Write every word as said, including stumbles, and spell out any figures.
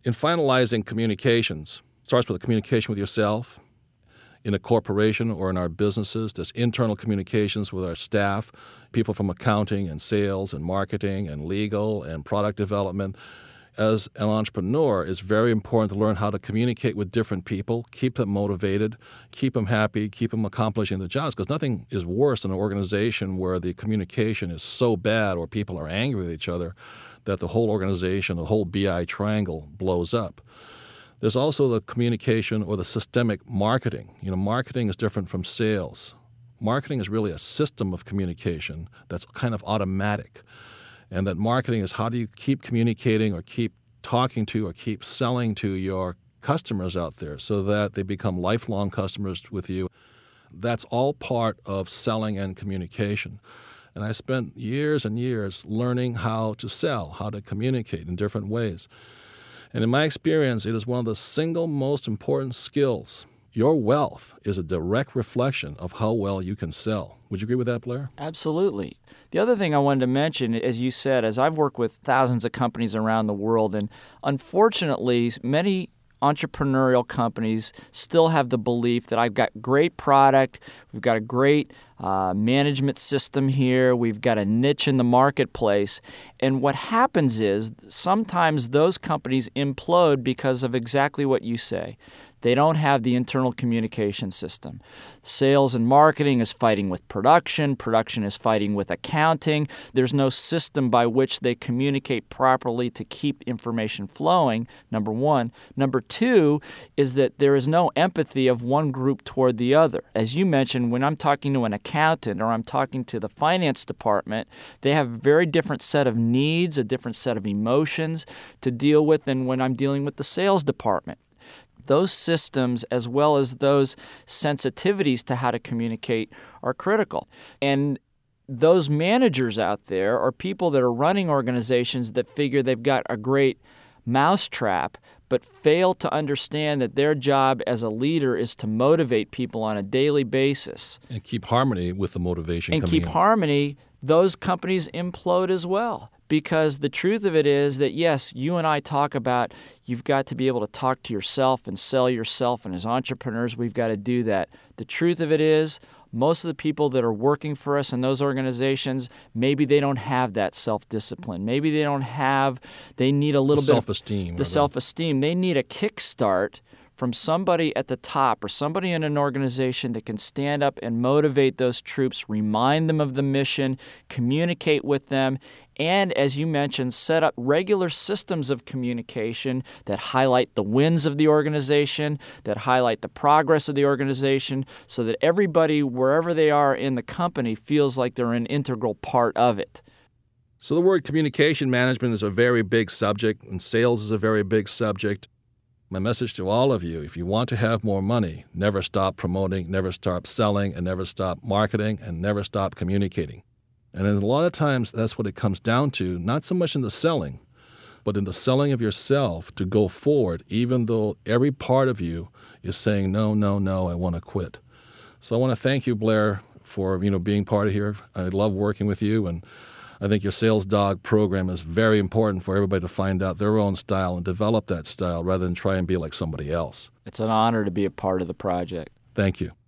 In finalizing communications, it starts with a communication with yourself. In a corporation or in our businesses, there's internal communications with our staff, people from accounting and sales and marketing and legal and product development. As an entrepreneur, it's very important to learn how to communicate with different people, keep them motivated, keep them happy, keep them accomplishing their jobs, because nothing is worse than an organization where the communication is so bad or people are angry with each other that the whole organization, the whole B I triangle blows up. There's also the communication or the systemic marketing. You know, marketing is different from sales. Marketing is really a system of communication that's kind of automatic. And that marketing is how do you keep communicating or keep talking to or keep selling to your customers out there so that they become lifelong customers with you. That's all part of selling and communication. And I spent years and years learning how to sell, how to communicate in different ways. And in my experience, it is one of the single most important skills. Your wealth is a direct reflection of how well you can sell. Would you agree with that, Blair? Absolutely. The other thing I wanted to mention, as you said, as I've worked with thousands of companies around the world, and unfortunately, many entrepreneurial companies still have the belief that I've got great product, we've got a great uh, management system here, we've got a niche in the marketplace. And what happens is sometimes those companies implode because of exactly what you say. They don't have the internal communication system. Sales and marketing is fighting with production. Production is fighting with accounting. There's no system by which they communicate properly to keep information flowing, number one. Number two is that there is no empathy of one group toward the other. As you mentioned, when I'm talking to an accountant or I'm talking to the finance department, they have a very different set of needs, a different set of emotions to deal with than when I'm dealing with the sales department. Those systems, as well as those sensitivities to how to communicate, are critical. And those managers out there are people that are running organizations that figure they've got a great mousetrap, but fail to understand that their job as a leader is to motivate people on a daily basis. And keep harmony with the motivation and coming keep in. harmony. Those companies implode as well. Because the truth of it is that, yes, you and I talk about you've got to be able to talk to yourself and sell yourself, and as entrepreneurs, we've got to do that. The truth of it is most of the people that are working for us in those organizations, maybe they don't have that self-discipline. Maybe they don't have, they need a little the bit self-esteem. of the self-esteem. They need a kickstart from somebody at the top or somebody in an organization that can stand up and motivate those troops, remind them of the mission, communicate with them, and, as you mentioned, set up regular systems of communication that highlight the wins of the organization, that highlight the progress of the organization, so that everybody, wherever they are in the company, feels like they're an integral part of it. So the word communication management is a very big subject, and sales is a very big subject. My message to all of you, if you want to have more money, never stop promoting, never stop selling, and never stop marketing, and never stop communicating. And a lot of times that's what it comes down to, not so much in the selling, but in the selling of yourself to go forward, even though every part of you is saying, no, no, no, I want to quit. So I want to thank you, Blair, for you know being part of here. I love working with you, and I think your Sales Dog program is very important for everybody to find out their own style and develop that style rather than try and be like somebody else. It's an honor to be a part of the project. Thank you.